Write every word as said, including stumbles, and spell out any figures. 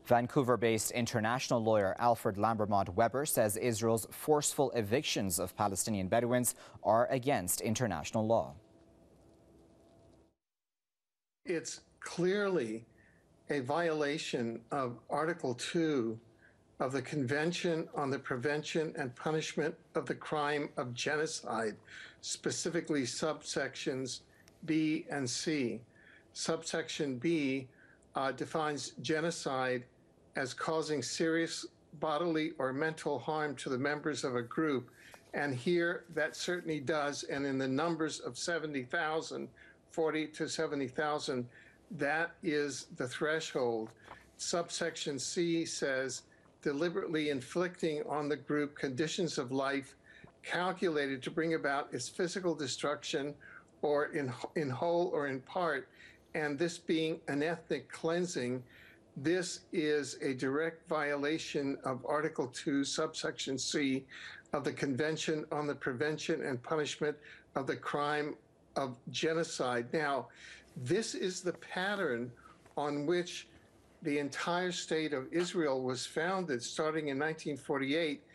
Vancouver-based international lawyer Alfred Lambermont Weber says Israel's forceful evictions of Palestinian Bedouins are against international law. It's clearly a violation of Article two of the Convention on the Prevention and Punishment of the Crime of Genocide, specifically subsections B and C. Subsection B uh, defines genocide as causing serious bodily or mental harm to the members of a group. And here that certainly does, and in the numbers of seventy thousand, forty to seventy thousand, that is the threshold. Subsection C says, deliberately inflicting on the group conditions of life calculated to bring about its physical destruction or in, in whole or in part, and this being an ethnic cleansing, this is a direct violation of Article two, subsection C of the Convention on the Prevention and Punishment of the Crime of Genocide. Now, this is the pattern on which the entire state of Israel was founded starting in nineteen forty-eight